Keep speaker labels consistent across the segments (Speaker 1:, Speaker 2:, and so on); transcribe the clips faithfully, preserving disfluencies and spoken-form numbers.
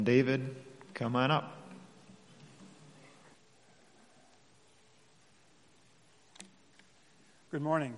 Speaker 1: David, come on up.
Speaker 2: Good morning.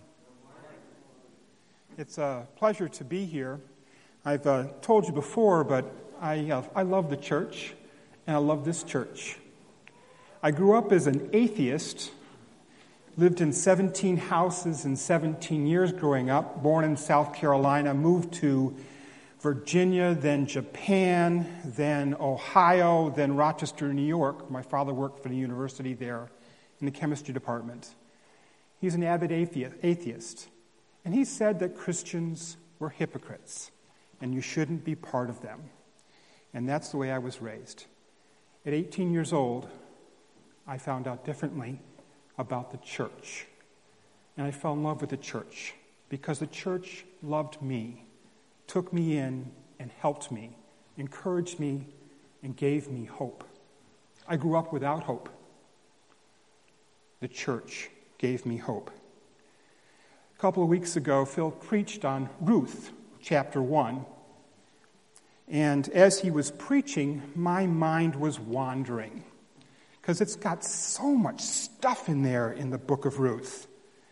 Speaker 2: It's a pleasure to be here. I've uh, told you before, but I uh, I love the church, and I love this church. I grew up as an atheist, lived in seventeen houses in seventeen years growing up, born in South Carolina, moved to Virginia, then Japan, then Ohio, then Rochester, New York. My father worked for the university there in the chemistry department. He's an avid atheist, and he said that Christians were hypocrites, and you shouldn't be part of them. And that's the way I was raised. At eighteen years old, I found out differently about the church, and I fell in love with the church because the church loved me, took me in and helped me, encouraged me, and gave me hope. I grew up without hope. The church gave me hope. A couple of weeks ago, Phil preached on Ruth, chapter one. And as he was preaching, my mind was wandering, because it's got so much stuff in there in the book of Ruth.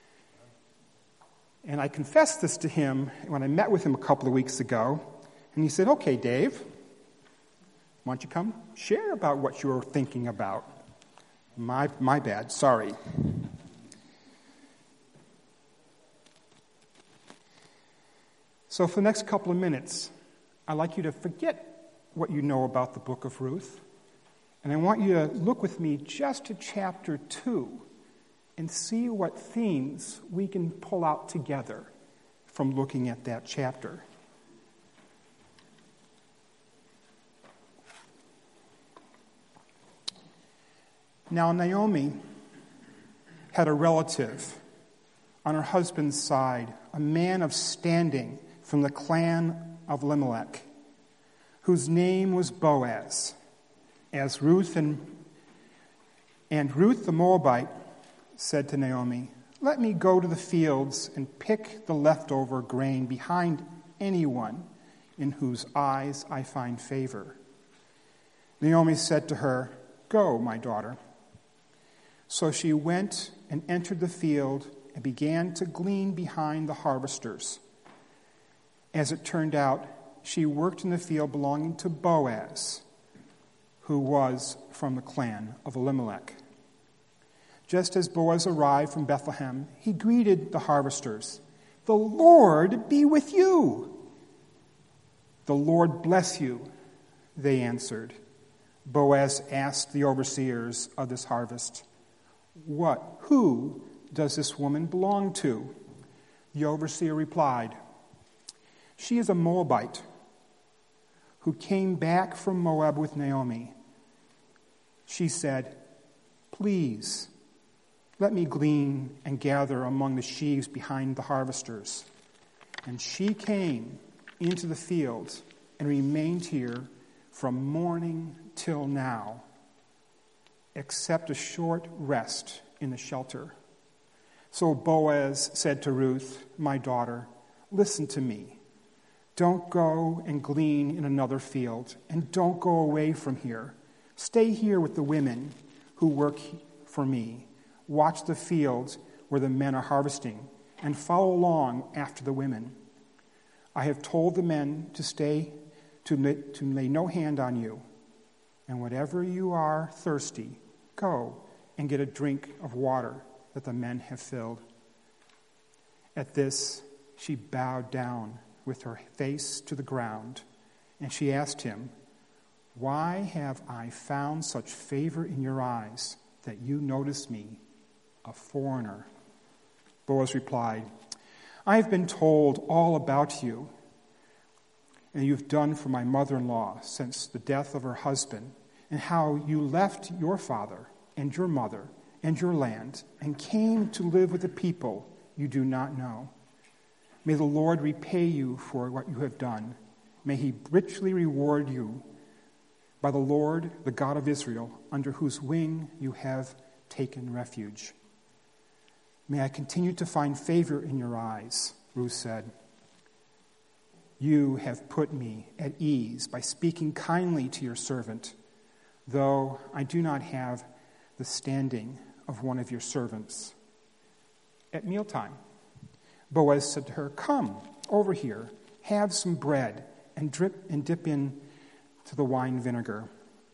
Speaker 2: And I confessed this to him when I met with him a couple of weeks ago. And he said, "Okay, Dave, why don't you come share about what you were thinking about?" My, my bad, sorry. So for the next couple of minutes, I'd like you to forget what you know about the book of Ruth. And I want you to look with me just to chapter two and see what themes we can pull out together from looking at that chapter. Now, Naomi had a relative on her husband's side, a man of standing from the clan of Elimelech, whose name was Boaz. As Ruth and, and Ruth the Moabite said to Naomi, "Let me go to the fields and pick the leftover grain behind anyone in whose eyes I find favor." Naomi said to her, "Go, my daughter." So she went and entered the field and began to glean behind the harvesters. As it turned out, she worked in the field belonging to Boaz, who was from the clan of Elimelech. Just as Boaz arrived from Bethlehem, he greeted the harvesters. "The Lord be with you." "The Lord bless you," they answered. Boaz asked the overseers of this harvest, "What, who does this woman belong to?" The overseer replied, "She is a Moabite who came back from Moab with Naomi." She said, "Please, let me glean and gather among the sheaves behind the harvesters." And she came into the field and remained here from morning till now, except a short rest in the shelter. So Boaz said to Ruth, "My daughter, listen to me. Don't go and glean in another field, and don't go away from here. Stay here with the women who work for me. Watch the fields where the men are harvesting, and follow along after the women. I have told the men to stay, to lay, to lay no hand on you. And whenever you are thirsty, go and get a drink of water that the men have filled." At this, she bowed down with her face to the ground, and she asked him, "Why have I found such favor in your eyes that you notice me, a foreigner?" Boaz replied, "I have been told all about you, and you've done for my mother-in-law since the death of her husband, and how you left your father and your mother and your land and came to live with a people you do not know. May the Lord repay you for what you have done. May he richly reward you by the Lord, the God of Israel, under whose wing you have taken refuge." "May I continue to find favor in your eyes," Ruth said. You have put me at ease by speaking kindly to your servant, though I do not have the standing of one of your servants. At mealtime, Boaz said to her, Come over here, have some bread, and drip and dip in to the wine vinegar.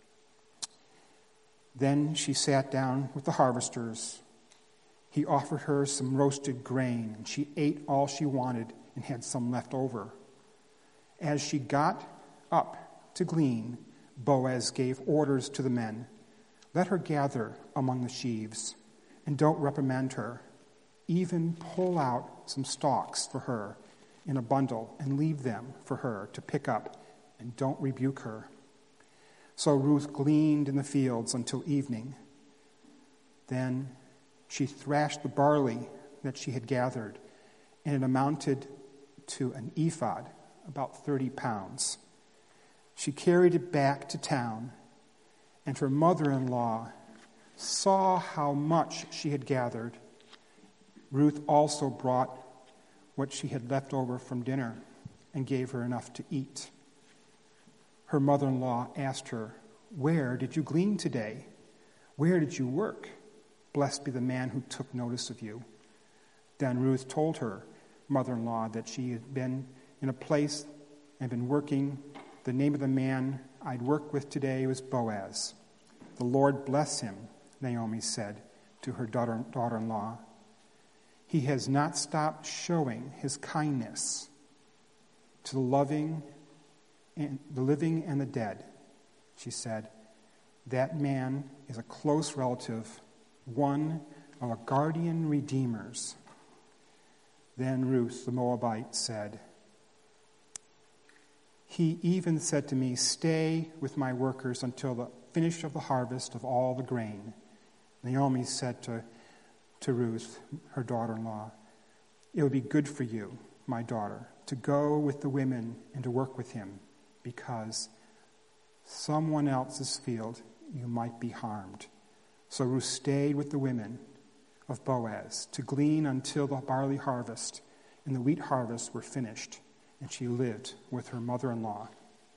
Speaker 2: Then she sat down with the harvesters. He offered her some roasted grain, and she ate all she wanted and had some left over. As she got up to glean, Boaz gave orders to the men, Let her gather among the sheaves, and don't reprimand her. Even pull out some stalks for her in a bundle and leave them for her to pick up, and don't rebuke her. So Ruth gleaned in the fields until evening. Then she thrashed the barley that she had gathered, and it amounted to an ephod, about thirty pounds. She carried it back to town, and her mother-in-law saw how much she had gathered. Ruth also brought what she had left over from dinner and gave her enough to eat. Her mother-in-law asked her, Where did you glean today? Where did you work? Blessed be the man who took notice of you. Then Ruth told her mother-in-law that she had been in a place and been working. The name of the man I'd worked with today was Boaz. The Lord bless him, Naomi said to her daughter, daughter-in-law. He has not stopped showing his kindness to the loving and the living and the dead, she said. That man is a close relative, one of our guardian redeemers. Then Ruth, the Moabite, said, He even said to me, Stay with my workers until the finish of the harvest of all the grain. Naomi said to, to Ruth, her daughter-in-law, It would be good for you, my daughter, to go with the women and to work with him, because someone else's field you might be harmed. So Ruth stayed with the women of Boaz to glean until the barley harvest and the wheat harvest were finished, and she lived with her mother-in-law.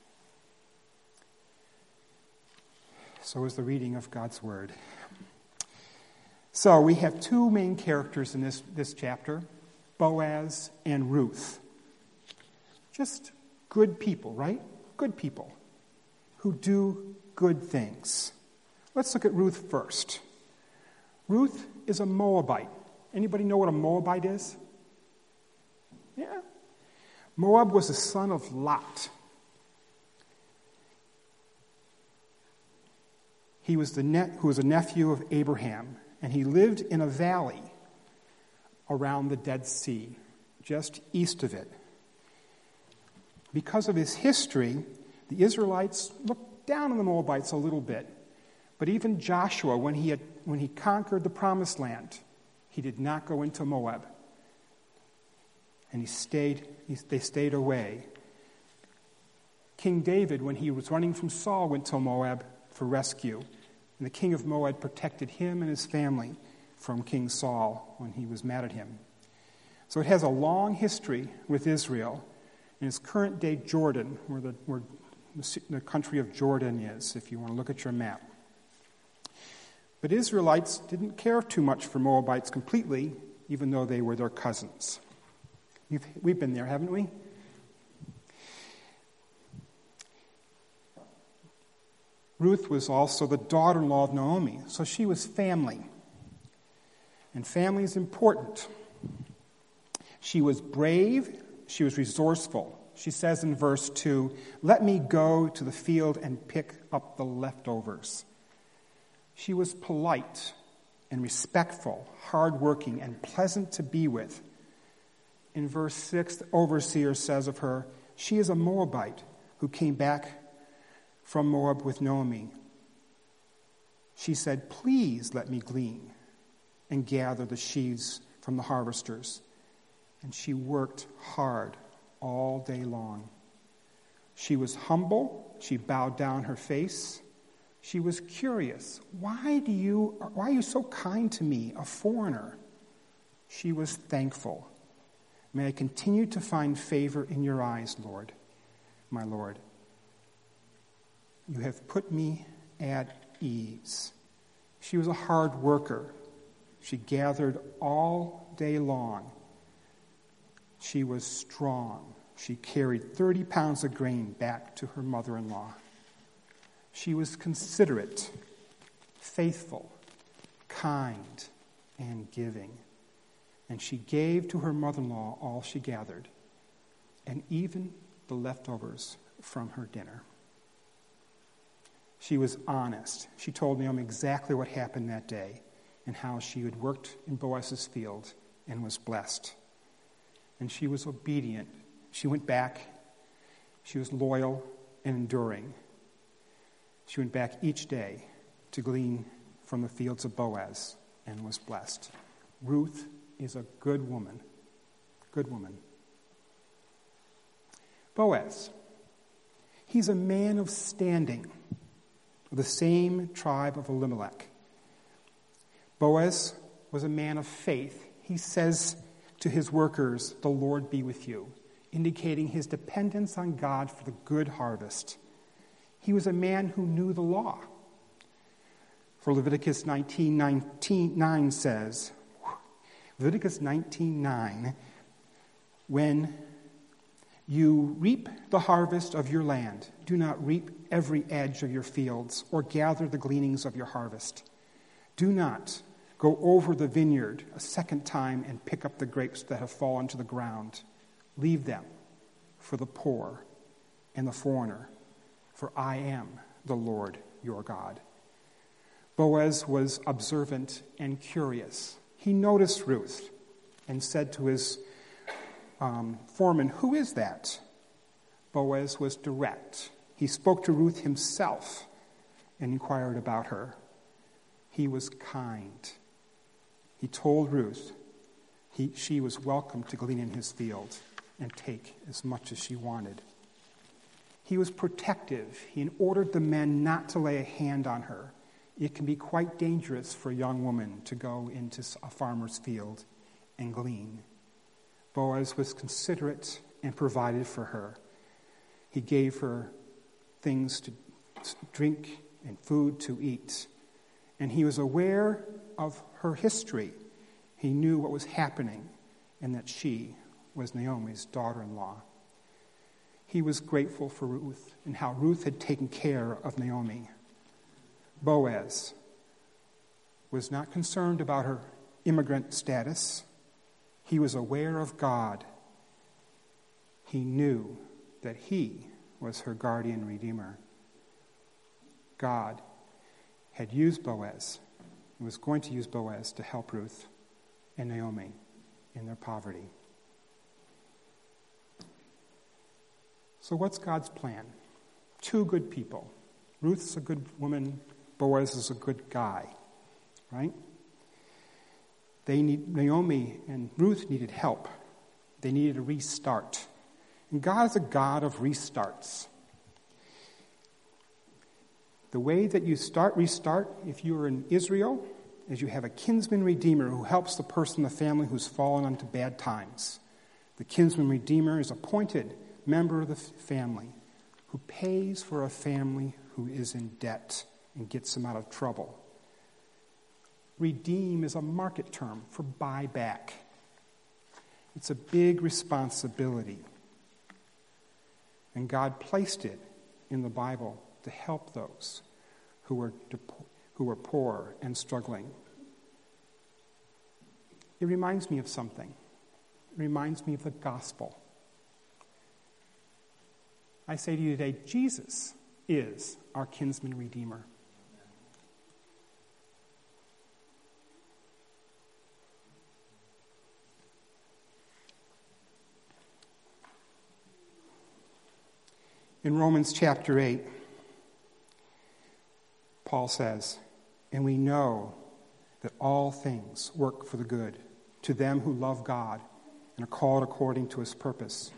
Speaker 2: So is the reading of God's word. So we have two main characters in this, this chapter, Boaz and Ruth. Just good people, right? Good people who do good things. Let's look at Ruth first. Ruth is a Moabite. Anybody know what a Moabite is? Yeah. Moab was the son of Lot. He was the ne- who was a nephew of Abraham, and he lived in a valley around the Dead Sea, just east of it. Because of his history, the Israelites looked down on the Moabites a little bit. But even Joshua, when he had, when he conquered the Promised Land, he did not go into Moab. And he stayed, he, they stayed away. King David, when he was running from Saul, went to Moab for rescue. And the king of Moab protected him and his family from King Saul when he was mad at him. So it has a long history with Israel. In its current day Jordan, where the, where the country of Jordan is, if you want to look at your map. But Israelites didn't care too much for Moabites completely, even though they were their cousins. You've, we've been there, haven't we? Ruth was also the daughter-in-law of Naomi, so she was family. And family is important. She was brave, she was resourceful. She says in verse two, "Let me go to the field and pick up the leftovers." She was polite and respectful, hardworking, and pleasant to be with. In verse six, the overseer says of her, she is a Moabite who came back from Moab with Naomi. She said, "Please let me glean and gather the sheaves from the harvesters." And she worked hard all day long. She was humble. She bowed down her face. She was curious. Why do you, why are you so kind to me, a foreigner? She was thankful. May I continue to find favor in your eyes, Lord, my Lord. You have put me at ease. She was a hard worker. She gathered all day long. She was strong. She carried thirty pounds of grain back to her mother-in-law. She was considerate, faithful, kind, and giving. And she gave to her mother-in-law all she gathered, and even the leftovers from her dinner. She was honest. She told Naomi exactly what happened that day and how she had worked in Boaz's field and was blessed. And she was obedient. She went back. She was loyal and enduring. She went back each day to glean from the fields of Boaz and was blessed. Ruth is a good woman. Good woman. Boaz. He's a man of standing, of the same tribe of Elimelech. Boaz was a man of faith. He says to his workers, "The Lord be with you," indicating his dependence on God for the good harvest. He was a man who knew the law. For Leviticus nineteen nine says, Leviticus nineteen nine, when you reap the harvest of your land, do not reap every edge of your fields or gather the gleanings of your harvest. Do not go over the vineyard a second time and pick up the grapes that have fallen to the ground. Leave them for the poor and the foreigner, for I am the Lord your God. Boaz was observant and curious. He noticed Ruth and said to his um, foreman, "Who is that?" Boaz was direct. He spoke to Ruth himself and inquired about her. He was kind. He told Ruth he, she was welcome to glean in his field and take as much as she wanted. He was protective. He ordered the men not to lay a hand on her. It can be quite dangerous for a young woman to go into a farmer's field and glean. Boaz was considerate and provided for her. He gave her things to drink and food to eat. And he was aware of her history. He knew what was happening and that she was Naomi's daughter-in-law. He was grateful for Ruth and how Ruth had taken care of Naomi. Boaz was not concerned about her immigrant status. He was aware of God. He knew that he was her guardian redeemer. God had used Boaz and was going to use Boaz to help Ruth and Naomi in their poverty. So what's God's plan? Two good people. Ruth's a good woman. Boaz is a good guy, right? They need, Naomi and Ruth needed help. They needed a restart. And God is a God of restarts. The way that you start, restart, if you are in Israel, is you have a kinsman redeemer who helps the person in the family who's fallen onto bad times. The kinsman redeemer is appointed member of the family who pays for a family who is in debt and gets them out of trouble. Redeem is a market term for buy back. It's a big responsibility. And God placed it in the Bible to help those who were who were poor and struggling. It reminds me of something. It reminds me of the gospel. I say to you today, Jesus is our kinsman redeemer. In Romans chapter eight, Paul says, "And we know that all things work for the good to them who love God and are called according to his purpose.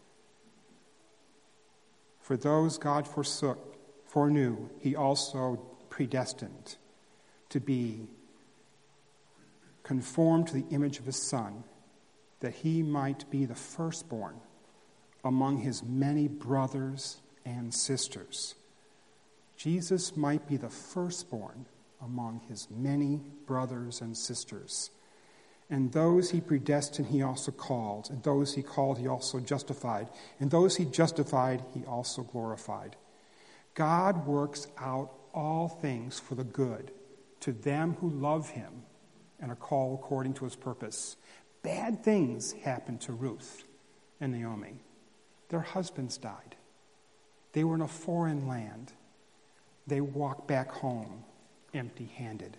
Speaker 2: For those God forsook, foreknew, he also predestined to be conformed to the image of his Son, that he might be the firstborn among his many brothers and sisters. Jesus might be the firstborn among his many brothers and sisters. And those he predestined, he also called. And those he called, he also justified. And those he justified, he also glorified. God works out all things for the good to them who love him and are called according to his purpose. Bad things happened to Ruth and Naomi. Their husbands died. They were in a foreign land. They walked back home empty-handed.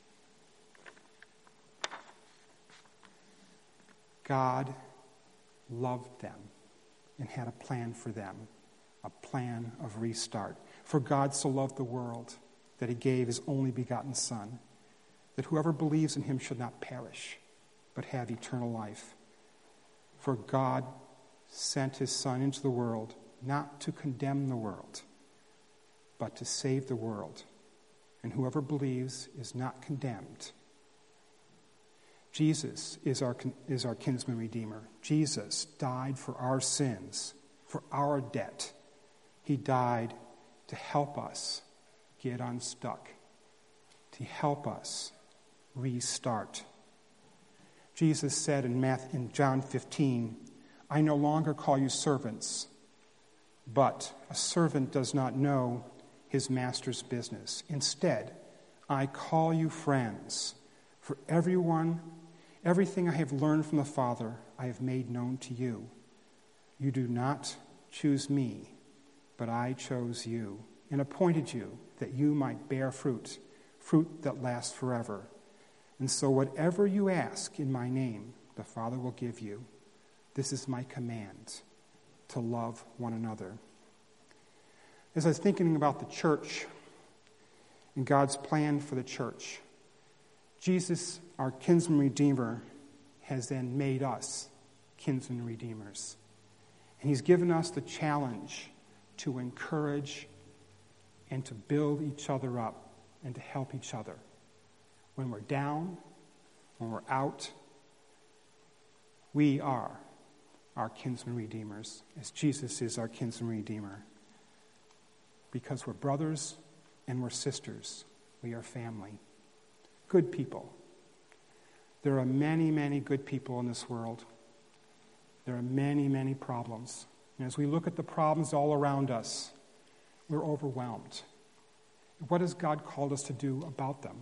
Speaker 2: God loved them and had a plan for them, a plan of restart. For God so loved the world that he gave his only begotten Son, that whoever believes in him should not perish, but have eternal life. For God sent his Son into the world not to condemn the world, but to save the world. And whoever believes is not condemned. Jesus is our, is our kinsman redeemer. Jesus died for our sins, for our debt. He died to help us get unstuck, to help us restart. Jesus said in, Matthew, in John fifteen, I no longer call you servants, but a servant does not know his master's business. Instead, I call you friends, for everyone, everything I have learned from the Father, I have made known to you. You do not choose me, but I chose you and appointed you that you might bear fruit, fruit that lasts forever. And so whatever you ask in my name, the Father will give you. This is my command, to love one another. As I was thinking about the church and God's plan for the church, Jesus, our kinsman redeemer, has then made us kinsman redeemers. And he's given us the challenge to encourage and to build each other up and to help each other. When we're down, when we're out, we are our kinsman redeemers, as Jesus is our kinsman redeemer. Because we're brothers and we're sisters. We are family. Good people. There are many, many good people in this world. There are many, many problems. And as we look at the problems all around us, we're overwhelmed. What has God called us to do about them?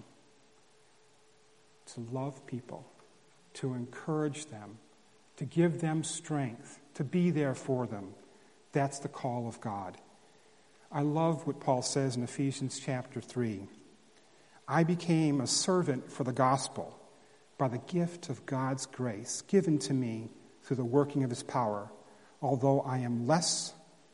Speaker 2: To love people, to encourage them, to give them strength, to be there for them. That's the call of God. I love what Paul says in Ephesians chapter three. I became a servant for the gospel by the gift of God's grace given to me through the working of his power. Although I am less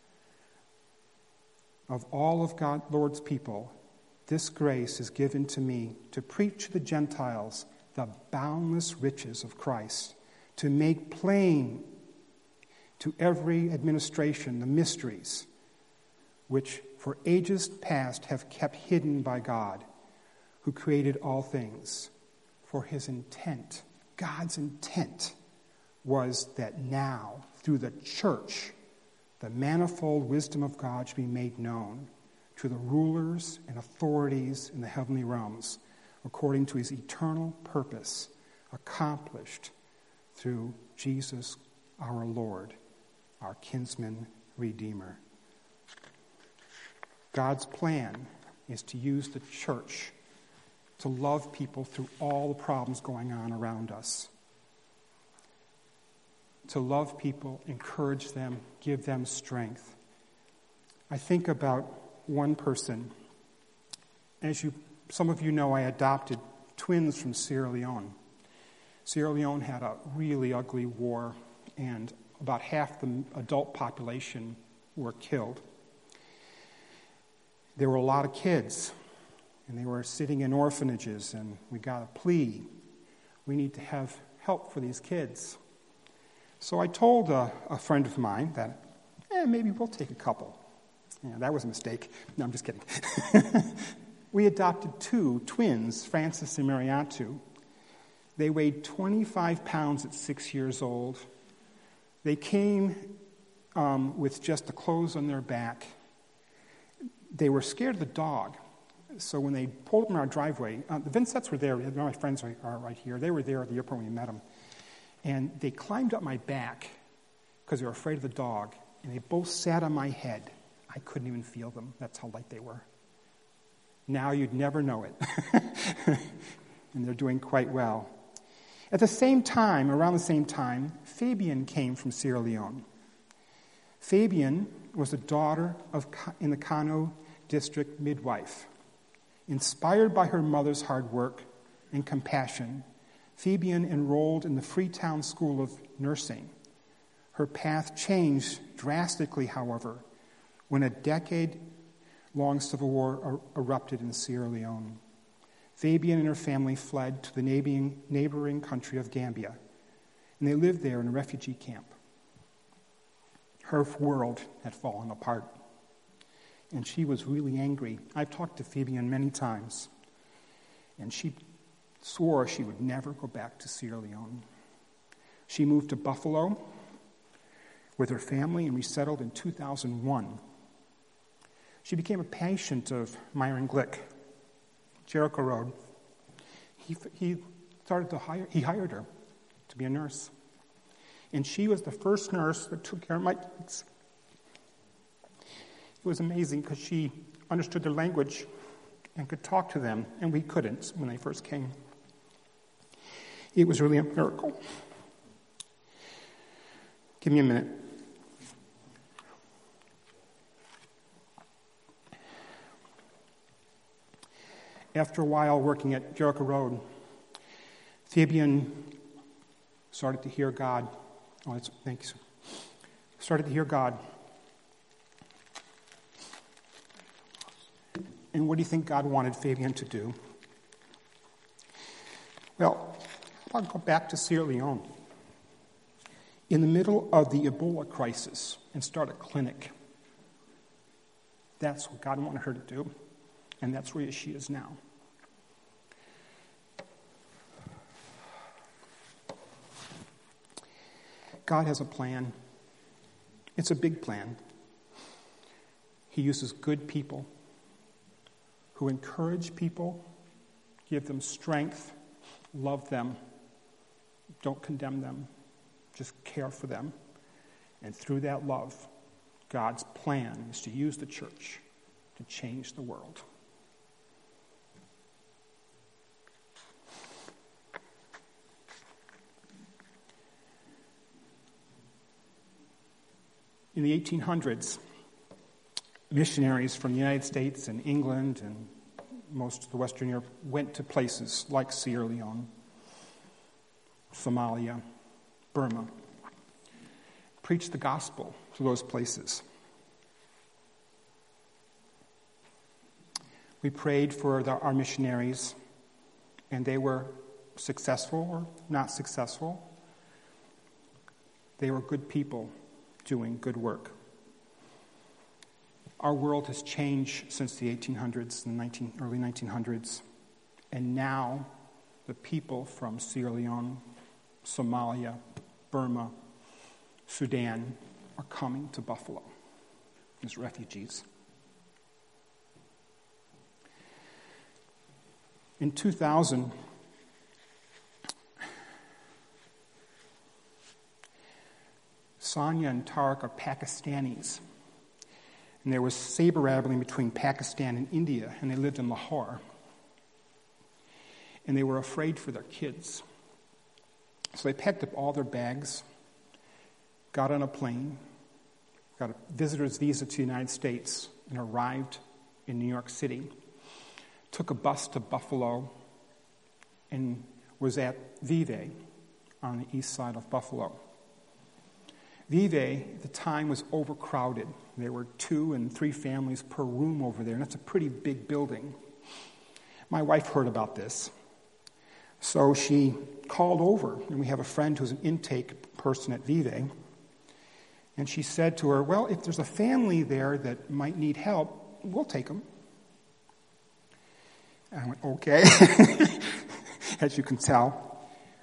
Speaker 2: of all of God, Lord's people, this grace is given to me to preach to the Gentiles the boundless riches of Christ, to make plain to every administration the mysteries which for ages past have kept hidden by God, who created all things. For his intent, God's intent, was that now, through the church, the manifold wisdom of God should be made known to the rulers and authorities in the heavenly realms, according to his eternal purpose, accomplished through Jesus our Lord, our kinsman redeemer. God's plan is to use the church to love people through all the problems going on around us. To love people, encourage them, give them strength. I think about one person. As you, some of you know, I adopted twins from Sierra Leone. Sierra Leone had a really ugly war, and about half the adult population were killed. There were a lot of kids, and they were sitting in orphanages, and we got a plea. We need to have help for these kids. So I told a, a friend of mine that, eh, maybe we'll take a couple. Yeah, that was a mistake. No, I'm just kidding. We adopted two twins, Francis and Mariatu. They weighed twenty-five pounds at six years old. They came um, with just the clothes on their back. They were scared of the dog. So when they pulled up in our driveway, uh, the Vincents were there. My friends are, are right here. They were there at the airport when we met them. And they climbed up my back because they were afraid of the dog. And they both sat on my head. I couldn't even feel them. That's how light they were. Now you'd never know it. And they're doing quite well. At the same time, around the same time, Fabian came from Sierra Leone. Fabian was the daughter of in the Kano district midwife. Inspired by her mother's hard work and compassion, Fabian enrolled in the Freetown School of Nursing. Her path changed drastically, however, when a decade-long civil war er- erupted in Sierra Leone. Fabian and her family fled to the neighboring, neighboring country of Gambia, and they lived there in a refugee camp. Her world had fallen apart, and she was really angry. I've talked to Fabian many times, and she swore she would never go back to Sierra Leone. She moved to Buffalo with her family and resettled in two thousand one. She became a patient of Myron Glick, Jericho Road. He he started to hire. He hired her to be a nurse, and she was the first nurse that took care of my kids. It was amazing because she understood their language and could talk to them, and we couldn't when they first came. It was really a miracle. Give me a minute. After a while working at Jericho Road, Fabian started to hear God. Oh, that's, thanks. Started to hear God. And what do you think God wanted Fabian to do? Well, I'll go back to Sierra Leone. In the middle of the Ebola crisis and start a clinic. That's what God wanted her to do. And that's where she is now. God has a plan. It's a big plan. He uses good people who encourage people, give them strength, love them, don't condemn them, just care for them. And through that love, God's plan is to use the church to change the world. In the eighteen hundreds, missionaries from the United States and England and most of the Western Europe went to places like Sierra Leone, Somalia, Burma, preached the gospel to those places. We prayed for the, our missionaries, and they were successful or not successful. They were good people doing good work. Our world has changed since the eighteen hundreds and nineteen, early nineteen hundreds, and now the people from Sierra Leone, Somalia, Burma, Sudan are coming to Buffalo as refugees. In two thousand, Sonia and Tarek are Pakistanis. And there was saber-rattling between Pakistan and India, and they lived in Lahore. And they were afraid for their kids. So they packed up all their bags, got on a plane, got a visitor's visa to the United States, and arrived in New York City. Took a bus to Buffalo and was at Vive on the east side of Buffalo. Vive at the time was overcrowded. There were two and three families per room over there, and that's a pretty big building. My wife heard about this. So she called over, and we have a friend who's an intake person at Vive, and she said to her, well, if there's a family there that might need help, we'll take them. And I went, okay, as you can tell.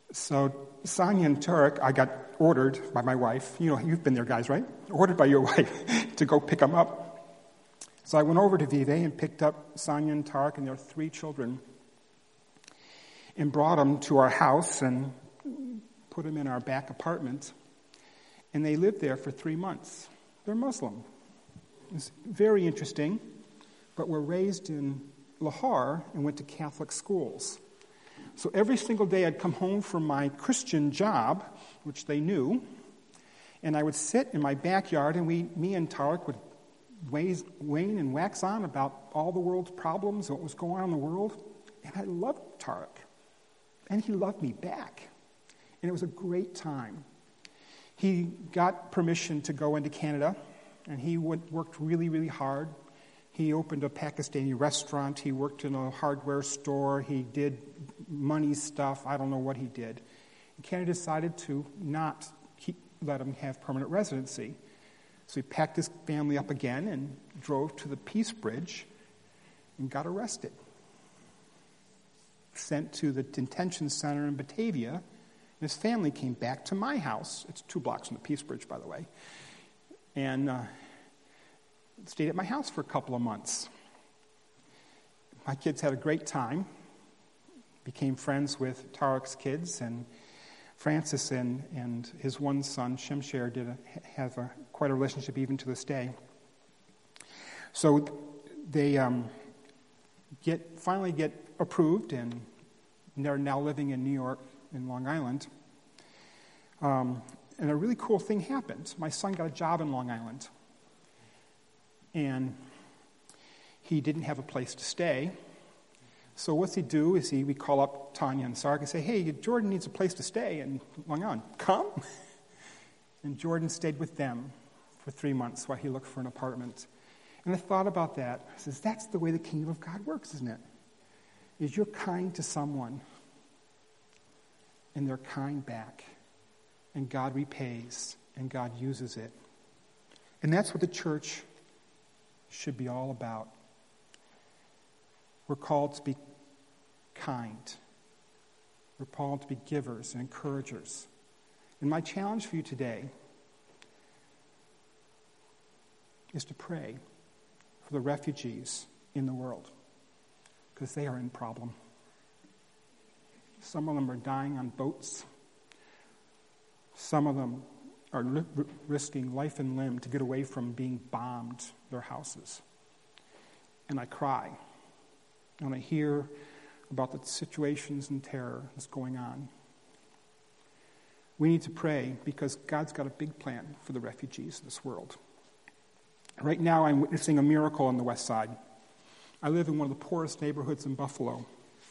Speaker 2: So Sonia and Tarek, I got ordered by my wife. You know, you've been there, guys, right? Ordered by your wife to go pick them up. So I went over to Vive and picked up Sonia and Tarek and their three children and brought them to our house and put them in our back apartment. And they lived there for three months. They're Muslim. It's very interesting, but were raised in Lahore and went to Catholic schools. So every single day I'd come home from my Christian job, which they knew, and I would sit in my backyard, and we, me and Tarek would waze, wane and wax on about all the world's problems, what was going on in the world. And I loved Tarek. And he loved me back. And it was a great time. He got permission to go into Canada, and he went, worked really, really hard. He opened a Pakistani restaurant. He worked in a hardware store. He did money stuff. I don't know what he did. And Canada decided to not keep, let him have permanent residency. So he packed his family up again and drove to the Peace Bridge and got arrested. Sent to the detention center in Batavia. And his family came back to my house. It's two blocks from the Peace Bridge, by the way. And uh, stayed at my house for a couple of months. My kids had a great time. Became friends with Tarek's kids, and Francis and, and his one son, Shemsher, did a, have a, quite a relationship even to this day. So they um, get finally get approved, and they're now living in New York, in Long Island. Um, and a really cool thing happened. My son got a job in Long Island. And he didn't have a place to stay. So what's he do is he, we call up Tanya and Sark and say, hey, Jordan needs a place to stay in Long Island. Come. And Jordan stayed with them for three months while he looked for an apartment. And I thought about that. I says, that's the way the kingdom of God works, isn't it? Is you're kind to someone, and they're kind back. And God repays, and God uses it. And that's what the church should be all about. We're called to be kind. We're called to be givers and encouragers. And my challenge for you today is to pray for the refugees in the world, because they are in problem. Some of them are dying on boats. Some of them are li- risking life and limb to get away from being bombed, their houses. And I cry when I hear about the situations and terror that's going on. We need to pray because God's got a big plan for the refugees of this world. Right now I'm witnessing a miracle on the west side. I live in one of the poorest neighborhoods in Buffalo.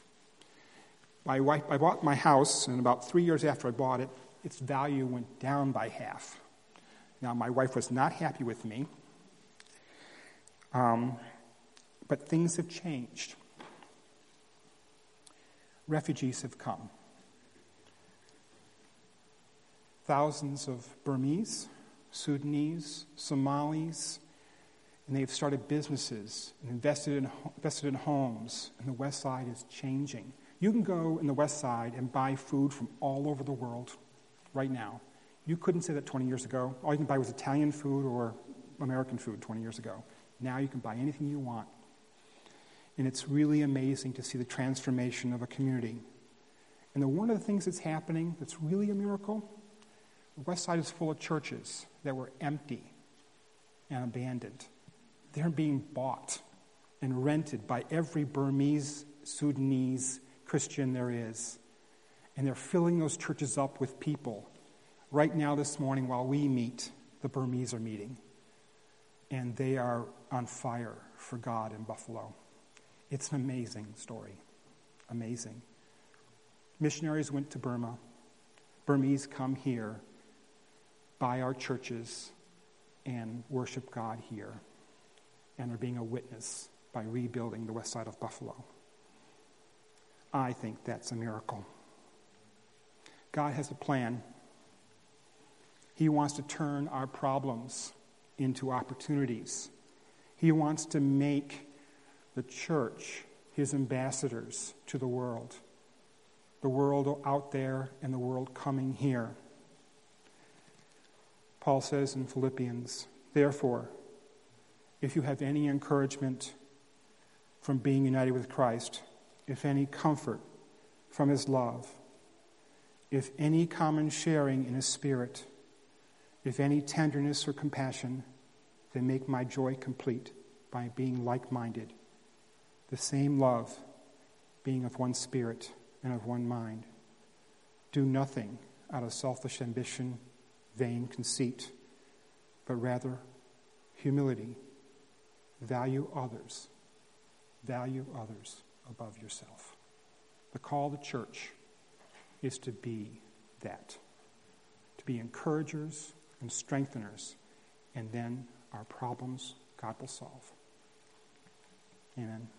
Speaker 2: I bought my house, and about three years after I bought it, its value went down by half. Now, my wife was not happy with me, um, but things have changed. Refugees have come. Thousands of Burmese, Sudanese, Somalis, and they've started businesses and invested in invested in homes, and the West Side is changing. You can go in the West Side and buy food from all over the world right now. You couldn't say that twenty years ago. All you can buy was Italian food or American food twenty years ago. Now you can buy anything you want. And it's really amazing to see the transformation of a community. And the, one of the things that's happening that's really a miracle, the West Side is full of churches that were empty and abandoned. They're being bought and rented by every Burmese, Sudanese Christian there is. And they're filling those churches up with people. Right now this morning while we meet, the Burmese are meeting. And they are on fire for God in Buffalo. It's an amazing story. Amazing. Missionaries went to Burma. Burmese come here, buy our churches, and worship God here, and are being a witness by rebuilding the west side of Buffalo. I think that's a miracle. God has a plan. He wants to turn our problems into opportunities. He wants to make the church his ambassadors to the world. the world out there and the world coming here. Paul says in Philippians, therefore, if you have any encouragement from being united with Christ, if any comfort from his love, if any common sharing in his spirit, if any tenderness or compassion, then make my joy complete by being like-minded, the same love, being of one spirit and of one mind. Do nothing out of selfish ambition, vain conceit, but rather humility. Value others. Value others above yourself. The call of the church is to be that, to be encouragers and strengtheners, and then our problems God will solve. Amen.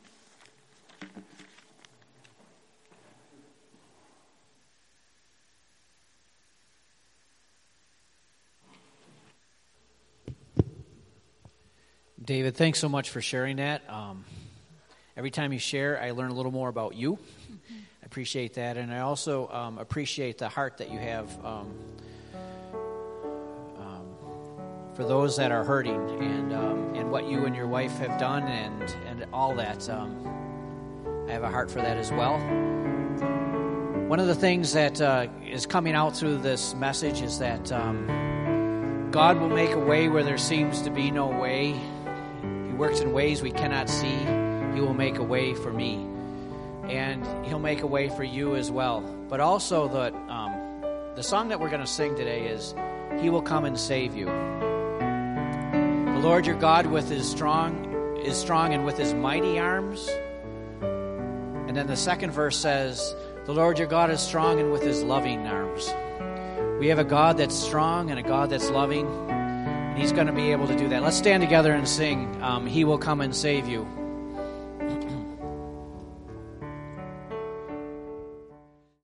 Speaker 3: David, thanks so much for sharing that. Um, every time you share, I learn a little more about you. I appreciate that, and I also um, appreciate the heart that you have um, um, for those that are hurting, and um, and what you and your wife have done, and and all that. Um, I have a heart for that as well. One of the things that uh, is coming out through this message is that um, God will make a way where there seems to be no way. Works in ways we cannot see. He will make a way for me, and he'll make a way for you as well. But also the um, the song that we're going to sing today is "He Will Come and Save You." The Lord your God with his strong is strong and with his mighty arms. And then the second verse says, "The Lord your God is strong and with his loving arms." We have a God that's strong and a God that's loving. He's going to be able to do that. Let's stand together and sing, um, He Will Come and Save You.